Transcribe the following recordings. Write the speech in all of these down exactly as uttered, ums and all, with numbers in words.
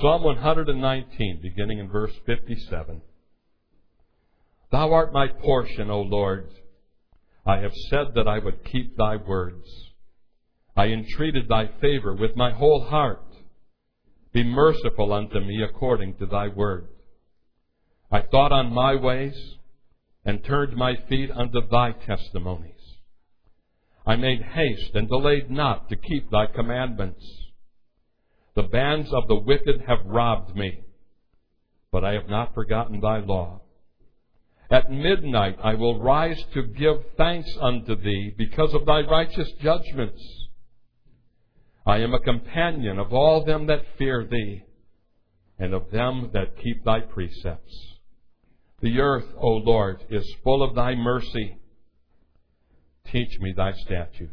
Psalm one nineteen, beginning in verse fifty-seven. Thou art my portion, O Lord. I have said that I would keep thy words. I entreated thy favor with my whole heart. Be merciful unto me according to thy word. I thought on my ways and turned my feet unto thy testimonies. I made haste and delayed not to keep thy commandments. The bands of the wicked have robbed me, but I have not forgotten thy law. At midnight I will rise to give thanks unto thee because of thy righteous judgments. I am a companion of all them that fear thee, and of them that keep thy precepts. The earth, O Lord, is full of thy mercy. Teach me thy statutes.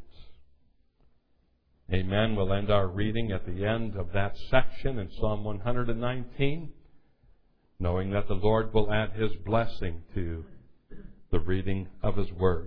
Amen. We'll end our reading at the end of that section in Psalm one nineteen, knowing that the Lord will add His blessing to the reading of His Word.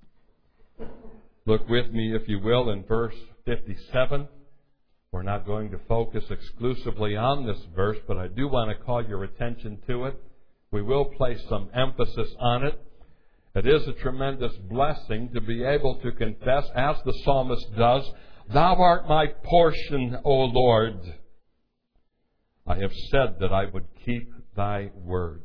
Look with me, if you will, in verse fifty-seven. We're not going to focus exclusively on this verse, but I do want to call your attention to it. We will place some emphasis on it. It is a tremendous blessing to be able to confess, as the psalmist does, Thou art my portion, O Lord. I have said that I would keep thy words.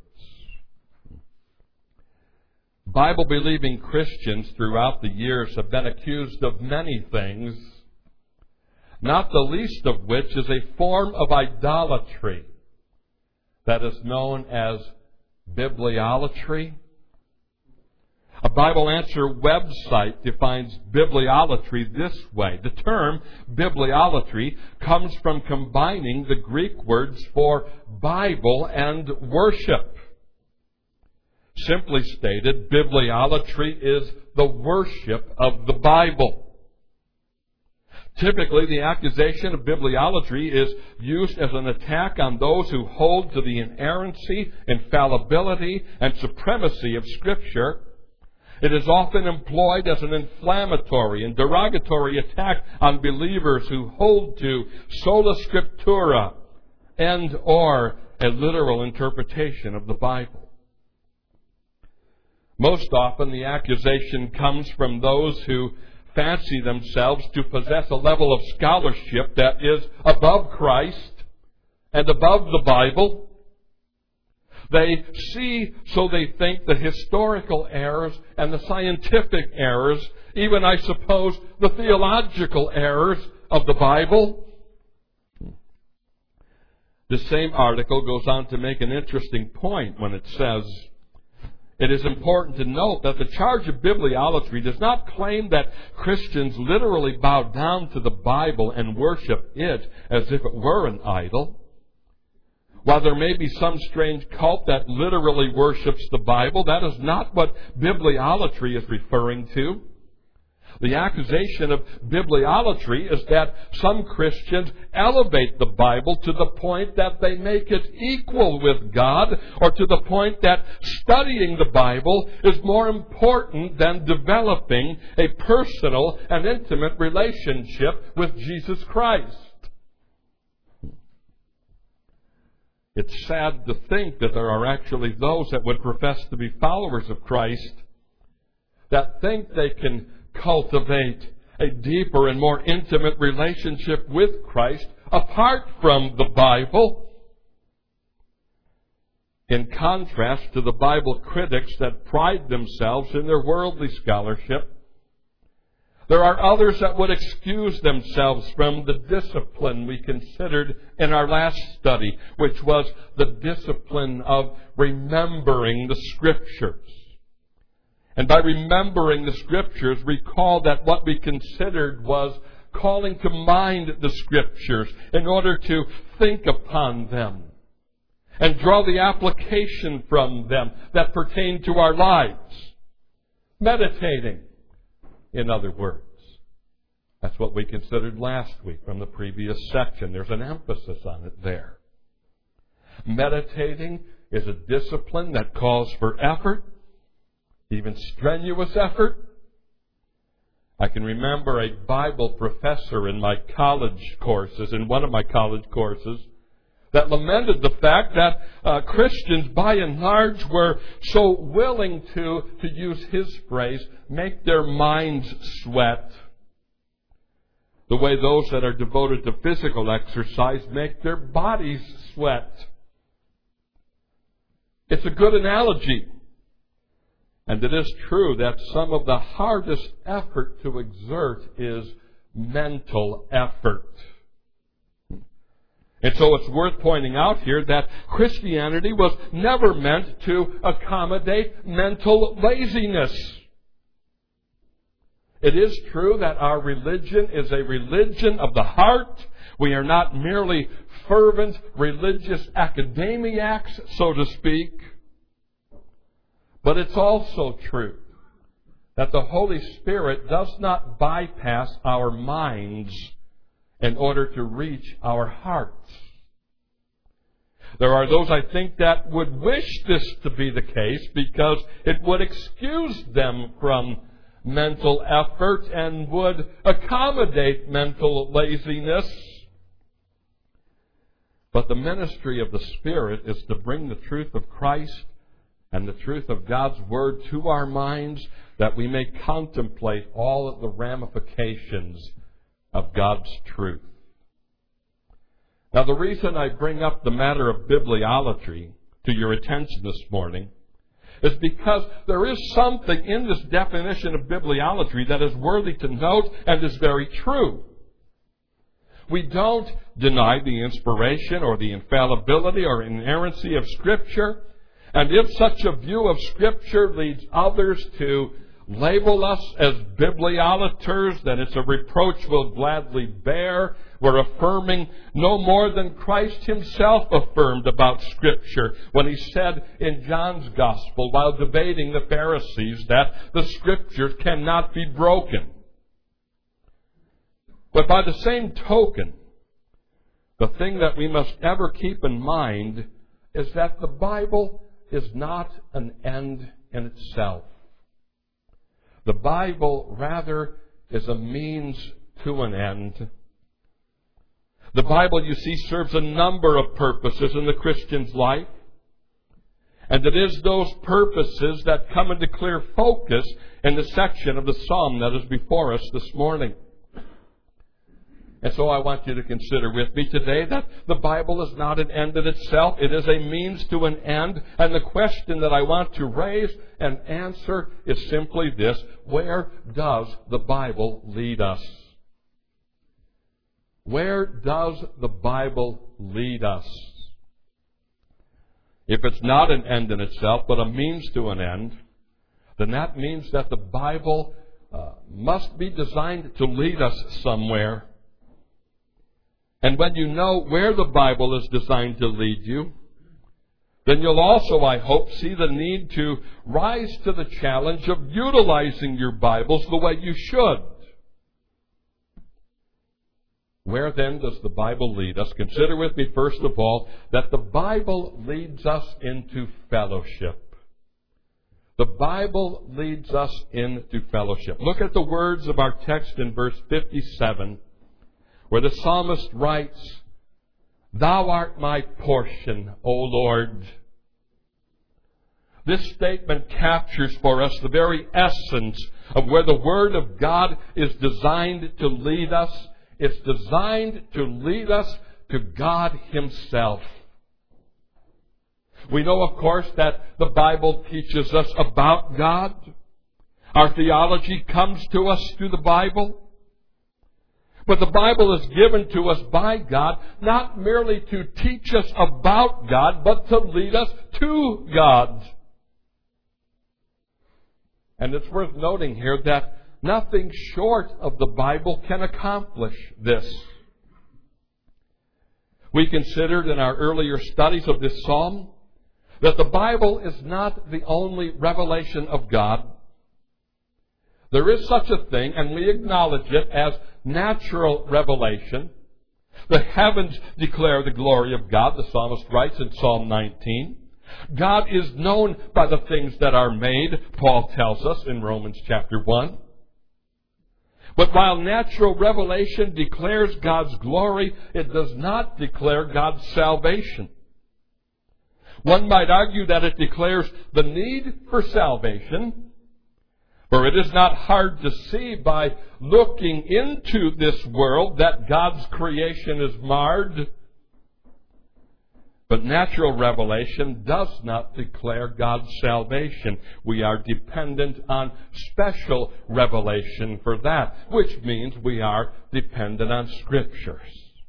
Bible-believing Christians throughout the years have been accused of many things, not the least of which is a form of idolatry that is known as bibliolatry. A Bible Answer website defines bibliolatry this way. The term bibliolatry comes from combining the Greek words for Bible and worship. Simply stated, bibliolatry is the worship of the Bible. Typically, the accusation of bibliolatry is used as an attack on those who hold to the inerrancy, infallibility, and supremacy of Scripture. It is often employed as an inflammatory and derogatory attack on believers who hold to sola scriptura and or a literal interpretation of the Bible. Most often, the accusation comes from those who fancy themselves to possess a level of scholarship that is above Christ and above the Bible. They see, so they think, the historical errors and the scientific errors, even, I suppose, the theological errors of the Bible. The same article goes on to make an interesting point when it says, it is important to note that the charge of bibliolatry does not claim that Christians literally bow down to the Bible and worship it as if it were an idol. While there may be some strange cult that literally worships the Bible, that is not what bibliolatry is referring to. The accusation of bibliolatry is that some Christians elevate the Bible to the point that they make it equal with God, or to the point that studying the Bible is more important than developing a personal and intimate relationship with Jesus Christ. It's sad to think that there are actually those that would profess to be followers of Christ that think they can cultivate a deeper and more intimate relationship with Christ apart from the Bible. In contrast to the Bible critics that pride themselves in their worldly scholarship, there are others that would excuse themselves from the discipline we considered in our last study, which was the discipline of remembering the Scriptures. And by remembering the Scriptures, recall that what we considered was calling to mind the Scriptures in order to think upon them and draw the application from them that pertain to our lives. Meditating, in other words. That's what we considered last week from the previous section. There's an emphasis on it there. Meditating is a discipline that calls for effort, even strenuous effort. I can remember a Bible professor in my college courses, in one of my college courses, that lamented the fact that uh, Christians, by and large, were so willing to, to use his phrase, make their minds sweat, the way those that are devoted to physical exercise make their bodies sweat. It's a good analogy. And it is true that some of the hardest effort to exert is mental effort. And so it's worth pointing out here that Christianity was never meant to accommodate mental laziness. It is true that our religion is a religion of the heart. We are not merely fervent religious academiacs, so to speak. But it's also true that the Holy Spirit does not bypass our minds in order to reach our hearts. There are those, I think, that would wish this to be the case because it would excuse them from mental effort and would accommodate mental laziness. But the ministry of the Spirit is to bring the truth of Christ and the truth of God's Word to our minds, that we may contemplate all of the ramifications of God's truth. Now, the reason I bring up the matter of bibliolatry to your attention this morning is because there is something in this definition of bibliolatry that is worthy to note and is very true. We don't deny the inspiration or the infallibility or inerrancy of Scripture. And if such a view of Scripture leads others to label us as bibliolaters, then it's a reproach we'll gladly bear. We're affirming no more than Christ himself affirmed about Scripture when he said in John's Gospel, while debating the Pharisees, that the Scriptures cannot be broken. But by the same token, the thing that we must ever keep in mind is that the Bible is not an end in itself. The Bible, rather, is a means to an end. The Bible, you see, serves a number of purposes in the Christian's life. And it is those purposes that come into clear focus in the section of the psalm that is before us this morning. And so I want you to consider with me today that the Bible is not an end in itself. It is a means to an end. And the question that I want to raise and answer is simply this: where does the Bible lead us? Where does the Bible lead us? If it's not an end in itself, but a means to an end, then that means that the Bible uh, must be designed to lead us somewhere. And when you know where the Bible is designed to lead you, then you'll also, I hope, see the need to rise to the challenge of utilizing your Bibles the way you should. Where then does the Bible lead us? Consider with me, first of all, that the Bible leads us into fellowship. The Bible leads us into fellowship. Look at the words of our text in verse fifty-seven, where the psalmist writes, "Thou art my portion, O Lord." This statement captures for us the very essence of where the Word of God is designed to lead us. It's designed to lead us to God Himself. We know, of course, that the Bible teaches us about God. Our theology comes to us through the Bible. But the Bible is given to us by God not merely to teach us about God, but to lead us to God. And it's worth noting here that nothing short of the Bible can accomplish this. We considered in our earlier studies of this psalm that the Bible is not the only revelation of God. There is such a thing, and we acknowledge it as natural revelation. The heavens declare the glory of God, the psalmist writes in Psalm nineteen. God is known by the things that are made, Paul tells us in Romans chapter one. But while natural revelation declares God's glory, it does not declare God's salvation. One might argue that it declares the need for salvation, for it is not hard to see by looking into this world that God's creation is marred. But natural revelation does not declare God's salvation. We are dependent on special revelation for that, which means we are dependent on Scriptures.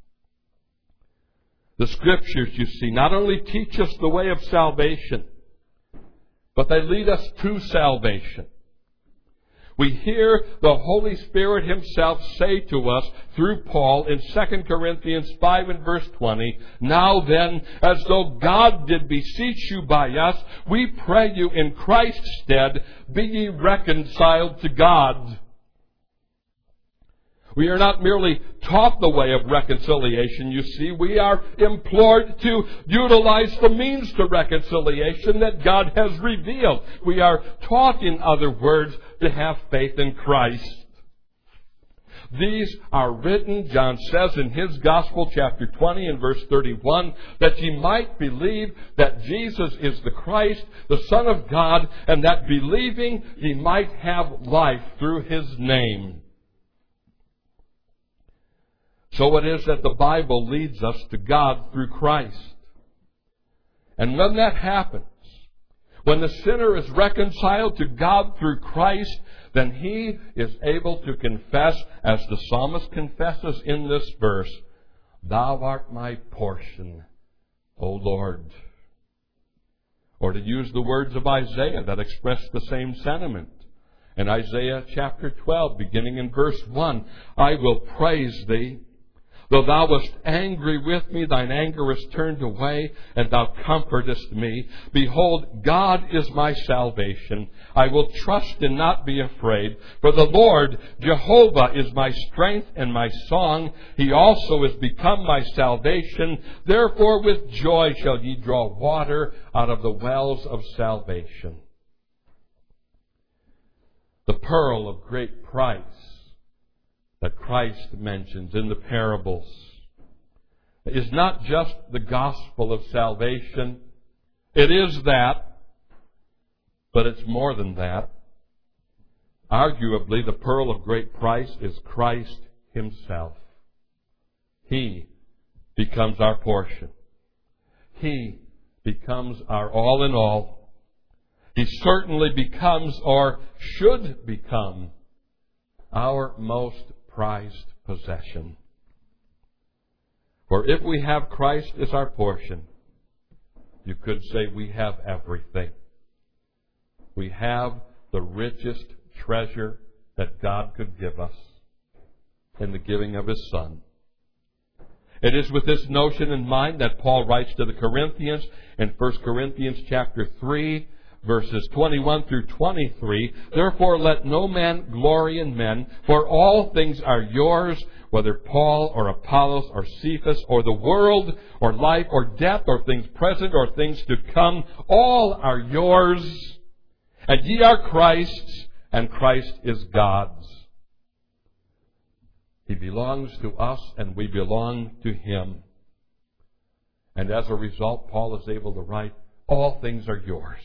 The Scriptures, you see, not only teach us the way of salvation, but they lead us to salvation. We hear the Holy Spirit Himself say to us through Paul in Second Corinthians five and verse twenty, "Now then, as though God did beseech you by us, we pray you in Christ's stead, be ye reconciled to God." We are not merely taught the way of reconciliation, you see. We are implored to utilize the means to reconciliation that God has revealed. We are taught, in other words, to have faith in Christ. These are written, John says in his Gospel, chapter twenty and verse thirty-one, that ye might believe that Jesus is the Christ, the Son of God, and that believing ye might have life through His name. So it is that the Bible leads us to God through Christ. And when that happens, when the sinner is reconciled to God through Christ, then he is able to confess, as the psalmist confesses in this verse, "Thou art my portion, O Lord." Or to use the words of Isaiah that express the same sentiment. In Isaiah chapter twelve, beginning in verse one, "I will praise Thee. Though thou wast angry with me, thine anger is turned away, and thou comfortest me. Behold, God is my salvation. I will trust and not be afraid. For the Lord, Jehovah, is my strength and my song. He also is become my salvation. Therefore with joy shall ye draw water out of the wells of salvation." The pearl of great price that Christ mentions in the parables is not just the gospel of salvation. It is that, but it's more than that. Arguably, the pearl of great price is Christ Himself. He becomes our portion. He becomes our all in all. He certainly becomes, or should become, our most prized possession. For if we have Christ as our portion, you could say we have everything. We have the richest treasure that God could give us in the giving of His Son. It is with this notion in mind that Paul writes to the Corinthians in First Corinthians chapter three, verses twenty-one through twenty-three, "Therefore let no man glory in men, for all things are yours, whether Paul or Apollos or Cephas or the world or life or death or things present or things to come, all are yours. And ye are Christ's, and Christ is God's." He belongs to us, and we belong to Him. And as a result, Paul is able to write, "All things are yours."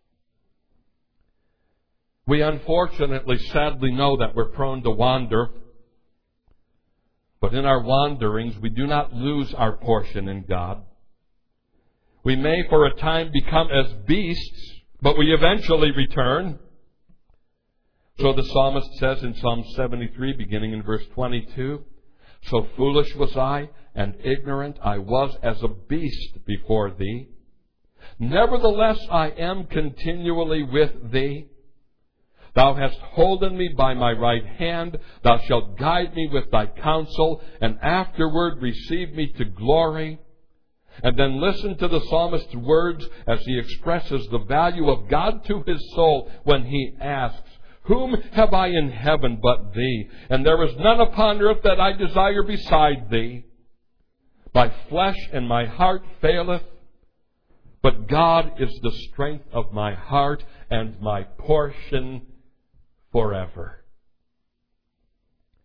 We unfortunately, sadly know that we're prone to wander. But in our wanderings, we do not lose our portion in God. We may for a time become as beasts, but we eventually return. So the psalmist says in Psalm seventy-three, beginning in verse twenty-two, "So foolish was I, and ignorant I was as a beast before Thee. Nevertheless I am continually with Thee. Thou hast holden me by my right hand. Thou shalt guide me with Thy counsel, and afterward receive me to glory." And then listen to the psalmist's words as he expresses the value of God to his soul when he asks, "Whom have I in heaven but Thee? And there is none upon earth that I desire beside Thee. My flesh and my heart faileth, but God is the strength of my heart and my portion forever."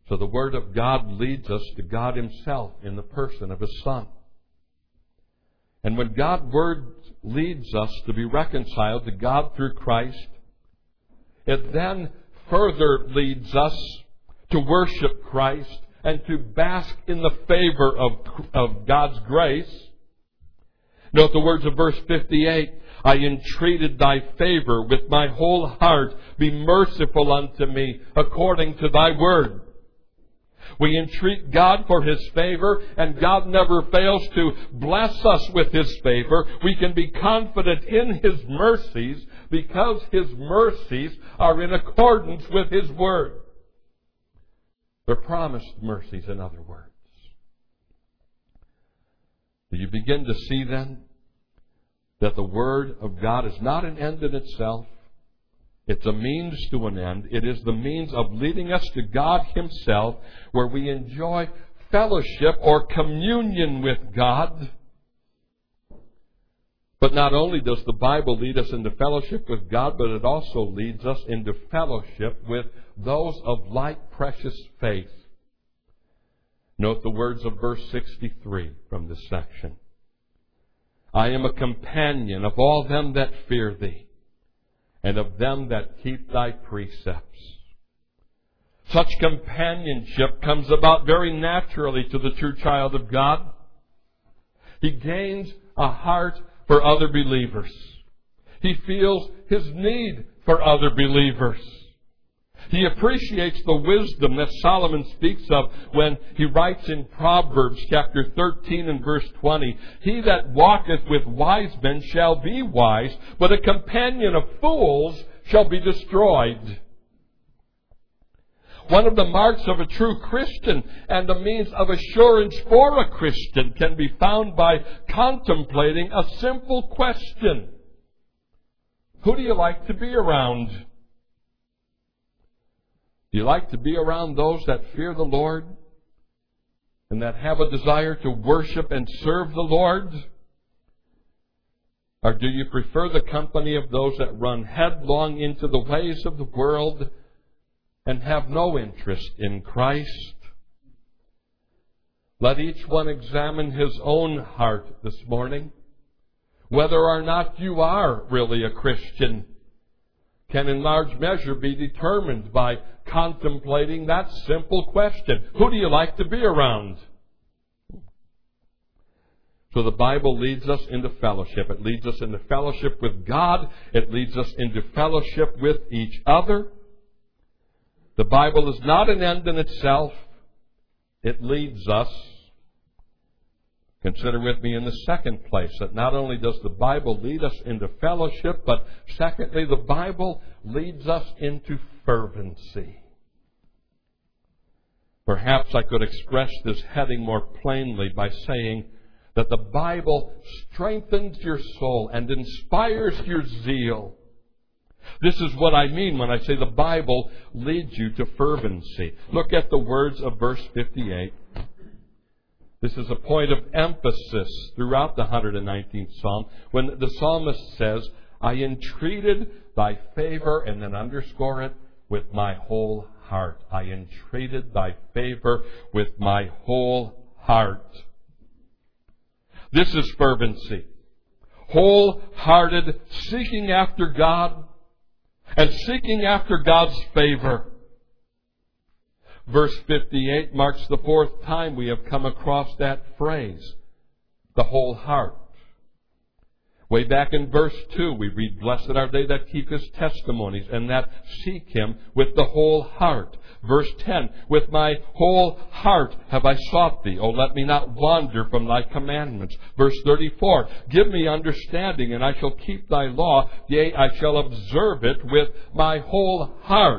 So the Word of God leads us to God Himself in the person of His Son. And when God's Word leads us to be reconciled to God through Christ, it then further leads us to worship Christ and to bask in the favor of, of God's grace. Note the words of verse fifty-eight. I entreated thy favor with my whole heart. Be merciful unto me according to thy word. We entreat God for His favor, and God never fails to bless us with His favor. We can be confident in His mercies because His mercies are in accordance with His word. They're promised mercies, in other words. Do you begin to see then that the Word of God is not an end in itself? It's a means to an end. It is the means of leading us to God Himself, where we enjoy fellowship or communion with God. But not only does the Bible lead us into fellowship with God, but it also leads us into fellowship with those of like precious faith. Note the words of verse sixty-three from this section. I am a companion of all them that fear Thee, and of them that keep Thy precepts. Such companionship comes about very naturally to the true child of God. He gains a heart for other believers. He feels his need for other believers. He appreciates the wisdom that Solomon speaks of when he writes in Proverbs chapter thirteen and verse twenty, He that walketh with wise men shall be wise, but a companion of fools shall be destroyed. One of the marks of a true Christian and a means of assurance for a Christian can be found by contemplating a simple question. Who do you like to be around? Do you like to be around those that fear the Lord and that have a desire to worship and serve the Lord? Or do you prefer the company of those that run headlong into the ways of the world and have no interest in Christ? Let each one examine his own heart this morning. Whether or not you are really a Christian can in large measure be determined by contemplating that simple question. Who do you like to be around? So the Bible leads us into fellowship. It leads us into fellowship with God. It leads us into fellowship with each other. The Bible is not an end in itself. It leads us. Consider with me in the second place that not only does the Bible lead us into fellowship, but secondly, the Bible leads us into fervency. Perhaps I could express this heading more plainly by saying that the Bible strengthens your soul and inspires your zeal. This is what I mean when I say the Bible leads you to fervency. Look at the words of verse fifty-eight. This is a point of emphasis throughout the one hundred nineteenth Psalm when the psalmist says, I entreated thy favor, and then underscore it, with my whole heart. I entreated thy favor with my whole heart. This is fervency. Wholehearted seeking after God and seeking after God's favor. Verse fifty-eight marks the fourth time we have come across that phrase, the whole heart. Way back in verse two, we read, Blessed are they that keep His testimonies and that seek Him with the whole heart. Verse ten, With my whole heart have I sought Thee. O let me not wander from Thy commandments. Verse thirty-four, Give me understanding, and I shall keep Thy law. Yea, I shall observe it with my whole heart.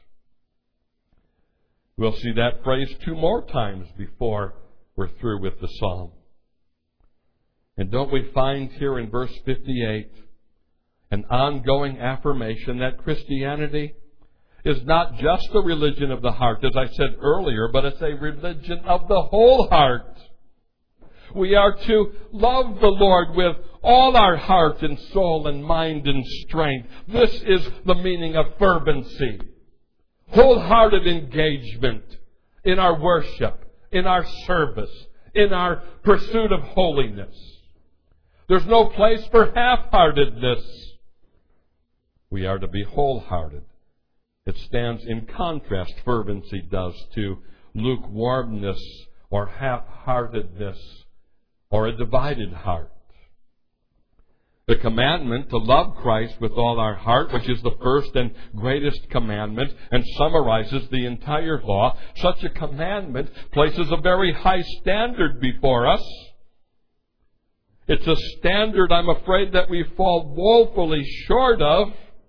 We'll see that phrase two more times before we're through with the psalm. And don't we find here in verse fifty-eight an ongoing affirmation that Christianity is not just a religion of the heart, as I said earlier, but it's a religion of the whole heart. We are to love the Lord with all our heart and soul and mind and strength. This is the meaning of fervency. Wholehearted engagement in our worship, in our service, in our pursuit of holiness. There's no place for half-heartedness. We are to be wholehearted. It stands in contrast, fervency does, to lukewarmness or half-heartedness or a divided heart. The commandment to love Christ with all our heart, which is the first and greatest commandment and summarizes the entire law, such a commandment places a very high standard before us. It's a standard I'm afraid that we fall woefully short of,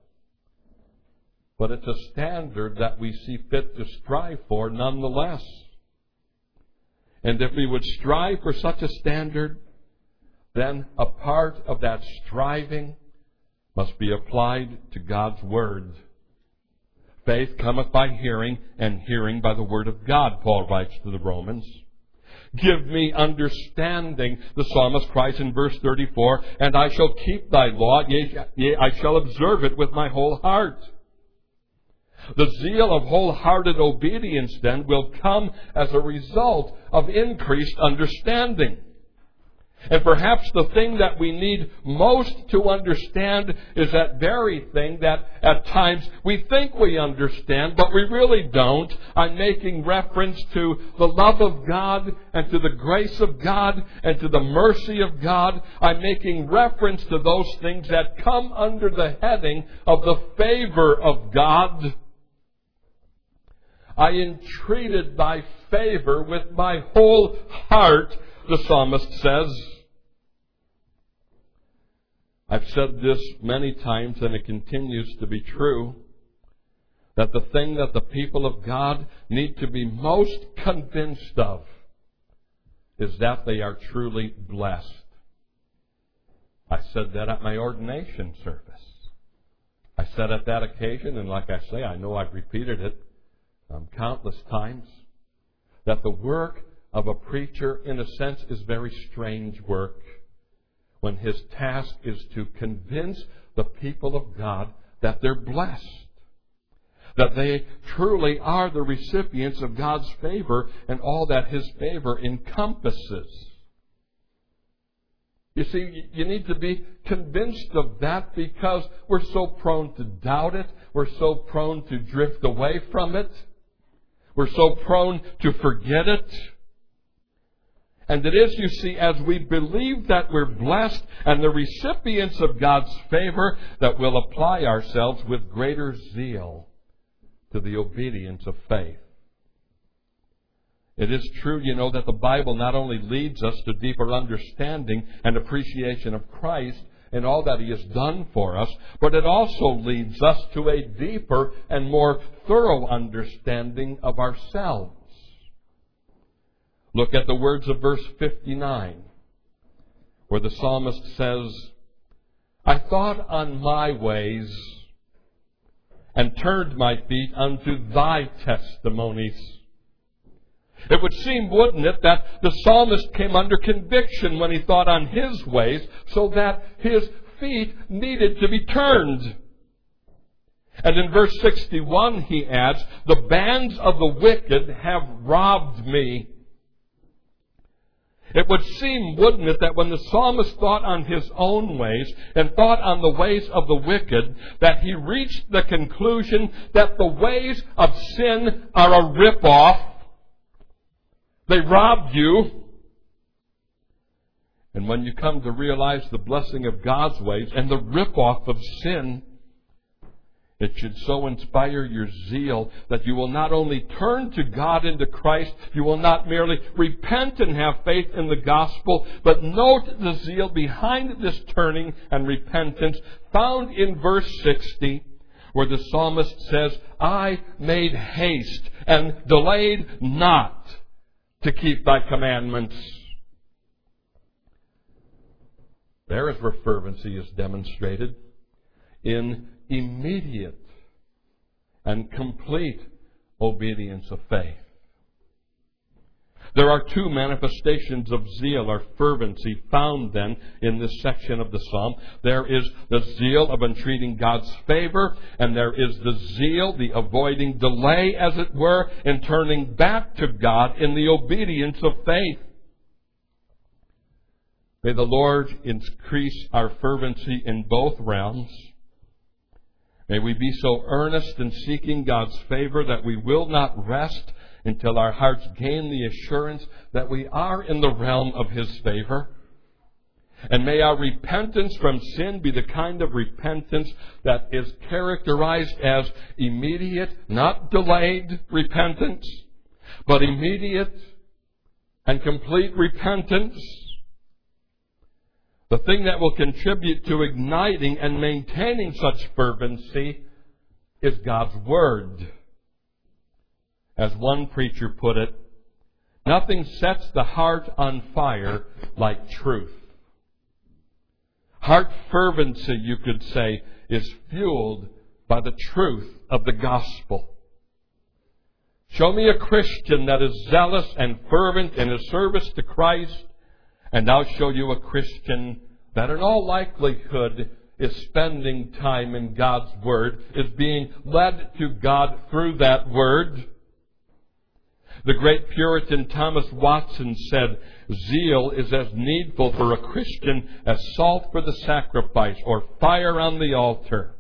but it's a standard that we see fit to strive for nonetheless. And if we would strive for such a standard, then a part of that striving must be applied to God's Word. Faith cometh by hearing, and hearing by the Word of God, Paul writes to the Romans. Give me understanding, the psalmist cries in verse thirty-four, and I shall keep thy law, yea, yea, I shall observe it with my whole heart. The zeal of wholehearted obedience, then, will come as a result of increased understanding. And perhaps the thing that we need most to understand is that very thing that at times we think we understand, but we really don't. I'm making reference to the love of God and to the grace of God and to the mercy of God. I'm making reference to those things that come under the heading of the favor of God. I entreated thy favor with my whole heart, the psalmist says. I've said this many times, and it continues to be true, that the thing that the people of God need to be most convinced of is that they are truly blessed. I said that at my ordination service. I said at that occasion, and like I say, I know I've repeated it um, countless times, that the work of a preacher, in a sense, is very strange work, when his task is to convince the people of God that they're blessed, that they truly are the recipients of God's favor and all that His favor encompasses. You see, you need to be convinced of that because we're so prone to doubt it. We're so prone to drift away from it. We're so prone to forget it. And it is, you see, as we believe that we're blessed and the recipients of God's favor, that we'll apply ourselves with greater zeal to the obedience of faith. It is true, you know, that the Bible not only leads us to deeper understanding and appreciation of Christ and all that He has done for us, but it also leads us to a deeper and more thorough understanding of ourselves. Look at the words of verse fifty-nine, where the psalmist says, I thought on my ways and turned my feet unto thy testimonies. It would seem, wouldn't it, that the psalmist came under conviction when he thought on his ways, so that his feet needed to be turned. And in verse sixty-one he adds, the bands of the wicked have robbed me. It would seem, wouldn't it, that when the psalmist thought on his own ways and thought on the ways of the wicked, that he reached the conclusion that the ways of sin are a rip-off. They robbed you. And when you come to realize the blessing of God's ways and the rip-off of sin, it should so inspire your zeal that you will not only turn to God and to Christ, you will not merely repent and have faith in the gospel, but note the zeal behind this turning and repentance found in verse sixty, where the psalmist says, I made haste and delayed not to keep thy commandments. There is where fervency is demonstrated, in immediate and complete obedience of faith. There are two manifestations of zeal or fervency found then in this section of the psalm. There is the zeal of entreating God's favor, and there is the zeal, the avoiding delay, as it were, in turning back to God in the obedience of faith. May the Lord increase our fervency in both realms. May we be so earnest in seeking God's favor that we will not rest until our hearts gain the assurance that we are in the realm of His favor. And may our repentance from sin be the kind of repentance that is characterized as immediate, not delayed repentance, but immediate and complete repentance. The thing that will contribute to igniting and maintaining such fervency is God's Word. As one preacher put it, nothing sets the heart on fire like truth. Heart fervency, you could say, is fueled by the truth of the gospel. Show me a Christian that is zealous and fervent in his service to Christ, and I'll show you a Christian that in all likelihood is spending time in God's Word, is being led to God through that Word. The great Puritan Thomas Watson said, "Zeal is as needful for a Christian as salt for the sacrifice or fire on the altar."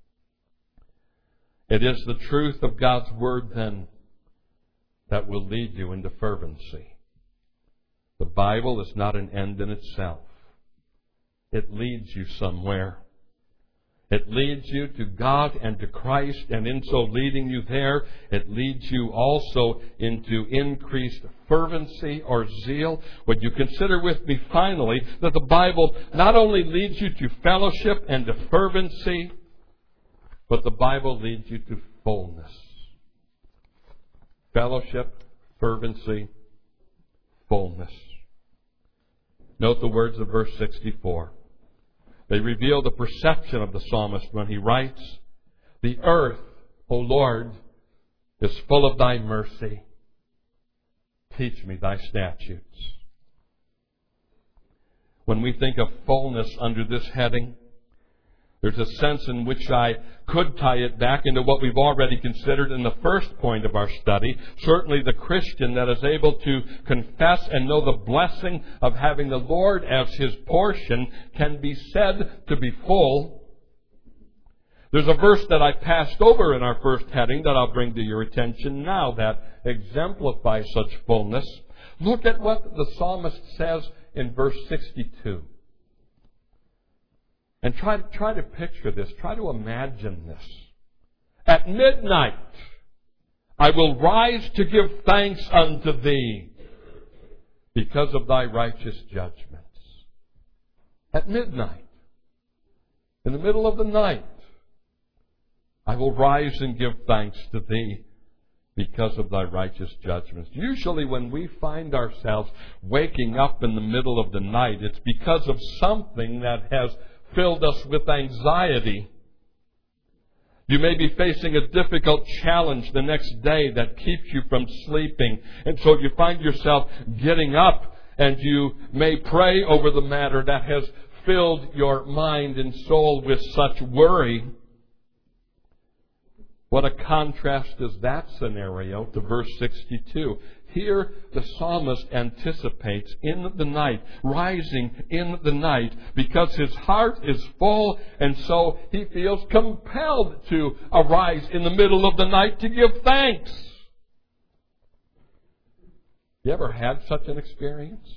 It is the truth of God's Word, then, that will lead you into fervency. The Bible is not an end in itself. It leads you somewhere. It leads you to God and to Christ, and in so leading you there, it leads you also into increased fervency or zeal. Would you consider with me finally that the Bible not only leads you to fellowship and to fervency, but the Bible leads you to fullness. Fellowship, fervency, fullness. Note the words of verse sixty-four. They reveal the perception of the psalmist when he writes, "The earth, O Lord, is full of thy mercy. Teach me thy statutes." When we think of fullness under this heading, there's a sense in which I could tie it back into what we've already considered in the first point of our study. Certainly the Christian that is able to confess and know the blessing of having the Lord as his portion can be said to be full. There's a verse that I passed over in our first heading that I'll bring to your attention now that exemplifies such fullness. Look at what the psalmist says in verse sixty-two. And try, try to picture this. Try to imagine this. At midnight, I will rise to give thanks unto thee because of thy righteous judgments. At midnight, in the middle of the night, I will rise and give thanks to thee because of thy righteous judgments. Usually when we find ourselves waking up in the middle of the night, it's because of something that has filled us with anxiety. You may be facing a difficult challenge the next day that keeps you from sleeping. And so you find yourself getting up and you may pray over the matter that has filled your mind and soul with such worry. What a contrast is that scenario to verse sixty-two. Here the psalmist anticipates in the night, rising in the night, because his heart is full, and so he feels compelled to arise in the middle of the night to give thanks. You ever had such an experience?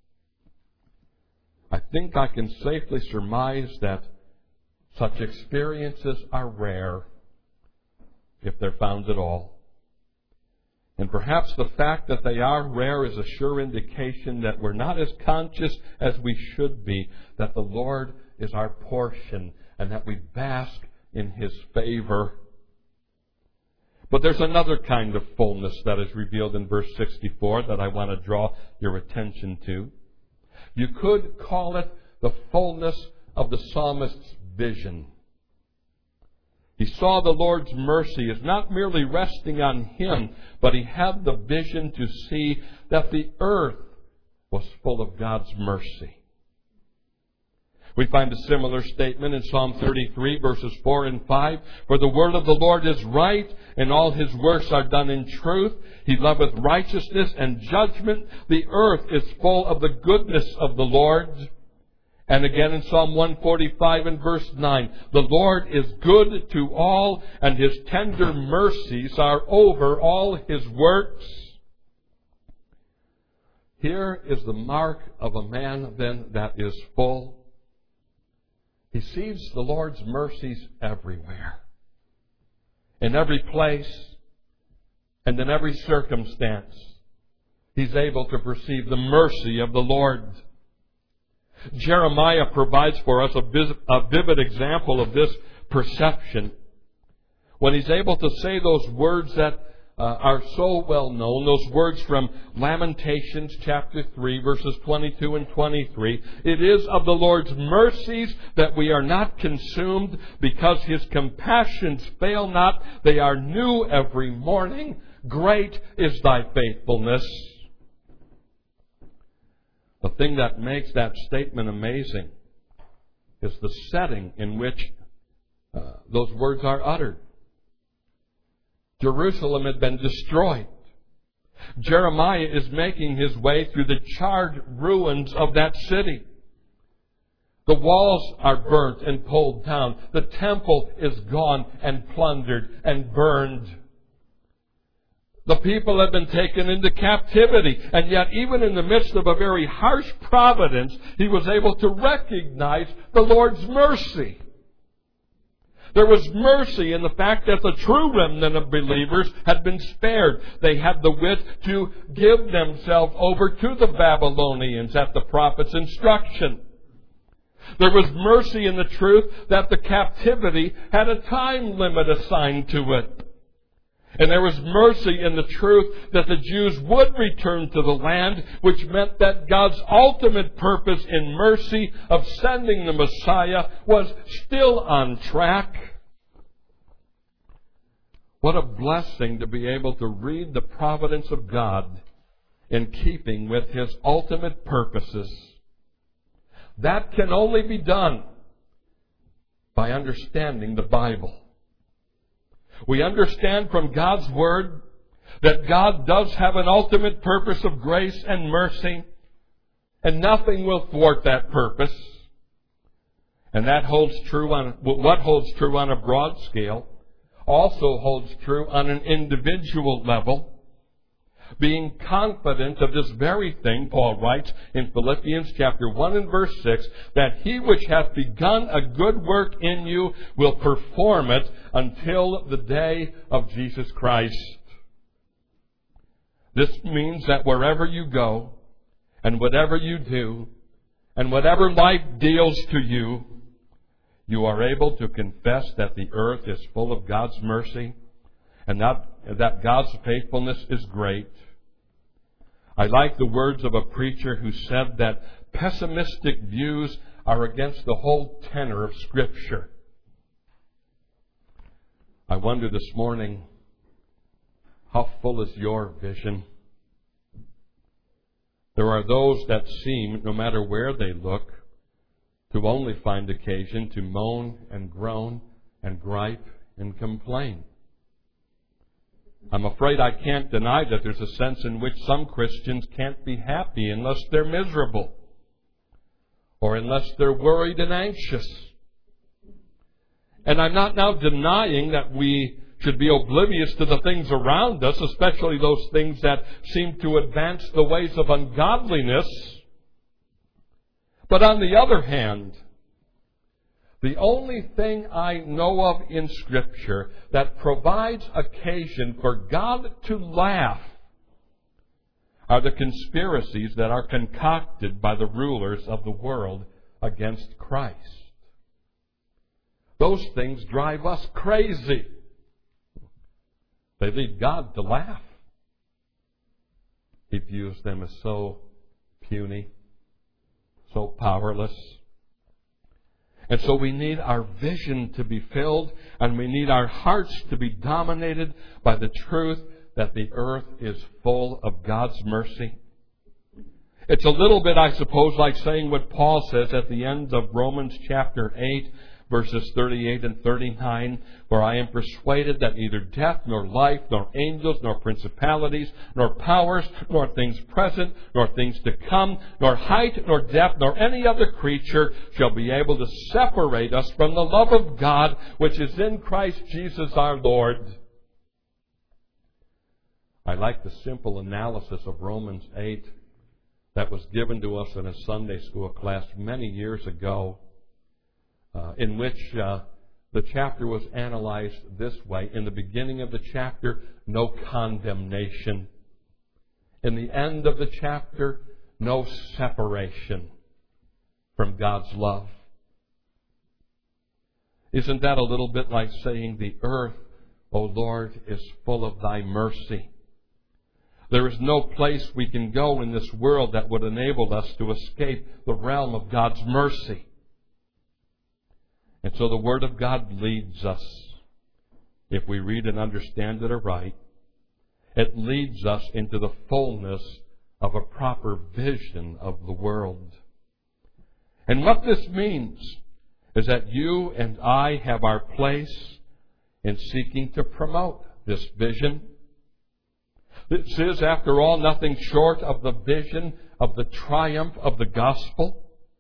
I think I can safely surmise that such experiences are rare, if they're found at all. And perhaps the fact that they are rare is a sure indication that we're not as conscious as we should be, that the Lord is our portion and that we bask in His favor. But there's another kind of fullness that is revealed in verse sixty-four that I want to draw your attention to. You could call it the fullness of the psalmist's vision. He saw the Lord's mercy as not merely resting on him, but he had the vision to see that the earth was full of God's mercy. We find a similar statement in Psalm thirty-three, verses four and five. For the word of the Lord is right, and all his works are done in truth. He loveth righteousness and judgment. The earth is full of the goodness of the Lord. And again in Psalm one forty-five and verse nine, the Lord is good to all, and his tender mercies are over all his works. Here is the mark of a man, then, that is full. He sees the Lord's mercies everywhere, in every place, and in every circumstance. He's able to perceive the mercy of the Lord. Jeremiah provides for us a vivid example of this perception when he's able to say those words that uh, are so well known, those words from Lamentations chapter three, verses twenty-two and twenty-three. It is of the Lord's mercies that we are not consumed, because his compassions fail not. They are new every morning. Great is thy faithfulness. The thing that makes that statement amazing is the setting in which uh, those words are uttered. Jerusalem had been destroyed. Jeremiah is making his way through the charred ruins of that city. The walls are burnt and pulled down. The temple is gone and plundered and burned. The people have been taken into captivity, and yet even in the midst of a very harsh providence, he was able to recognize the Lord's mercy. There was mercy in the fact that the true remnant of believers had been spared. They had the wit to give themselves over to the Babylonians at the prophet's instruction. There was mercy in the truth that the captivity had a time limit assigned to it. And there was mercy in the truth that the Jews would return to the land, which meant that God's ultimate purpose in mercy of sending the Messiah was still on track. What a blessing to be able to read the providence of God in keeping with his ultimate purposes. That can only be done by understanding the Bible. We understand from God's Word that God does have an ultimate purpose of grace and mercy, and nothing will thwart that purpose. And that holds true on, what holds true on a broad scale also holds true on an individual level. Being confident of this very thing, Paul writes in Philippians chapter one and verse six, that he which hath begun a good work in you will perform it until the day of Jesus Christ. This means that wherever you go, and whatever you do, and whatever life deals to you, you are able to confess that the earth is full of God's mercy, and that, that God's faithfulness is great. I like the words of a preacher who said that pessimistic views are against the whole tenor of Scripture. I wonder this morning, how full is your vision? There are those that seem, no matter where they look, to only find occasion to moan and groan and gripe and complain. I'm afraid I can't deny that there's a sense in which some Christians can't be happy unless they're miserable, or unless they're worried and anxious. And I'm not now denying that we should be oblivious to the things around us, especially those things that seem to advance the ways of ungodliness. But on the other hand, the only thing I know of in Scripture that provides occasion for God to laugh are the conspiracies that are concocted by the rulers of the world against Christ. Those things drive us crazy. They lead God to laugh. He views them as so puny, so powerless. And so we need our vision to be filled, and we need our hearts to be dominated by the truth that the earth is full of God's mercy. It's a little bit, I suppose, like saying what Paul says at the end of Romans chapter eight, verses thirty-eight and thirty-nine, "For I am persuaded that neither death, nor life, nor angels, nor principalities, nor powers, nor things present, nor things to come, nor height, nor depth, nor any other creature shall be able to separate us from the love of God, which is in Christ Jesus our Lord." I like the simple analysis of Romans eight that was given to us in a Sunday school class many years ago, uh, in which uh, the chapter was analyzed this way. In the beginning of the chapter, no condemnation. In the end of the chapter, no separation from God's love. Isn't that a little bit like saying, "The earth, O Lord, is full of thy mercy"? There is no place we can go in this world that would enable us to escape the realm of God's mercy. And so the Word of God leads us, if we read and understand it aright. It leads us into the fullness of a proper vision of the world. And what this means is that you and I have our place in seeking to promote this vision. This is, after all, nothing short of the vision of the triumph of the gospel.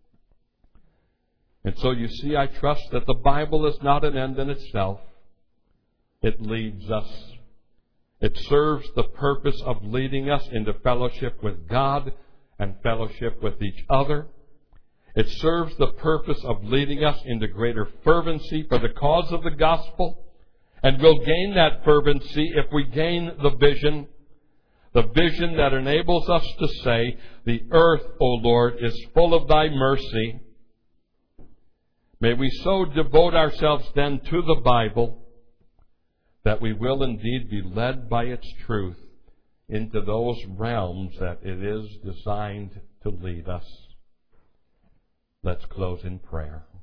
And so you see, I trust that the Bible is not an end in itself. It leads us. It serves the purpose of leading us into fellowship with God and fellowship with each other. It serves the purpose of leading us into greater fervency for the cause of the gospel. And we'll gain that fervency if we gain the vision. The vision that enables us to say, "The earth, O Lord, is full of thy mercy." May we so devote ourselves then to the Bible that we will indeed be led by its truth into those realms that it is designed to lead us. Let's close in prayer.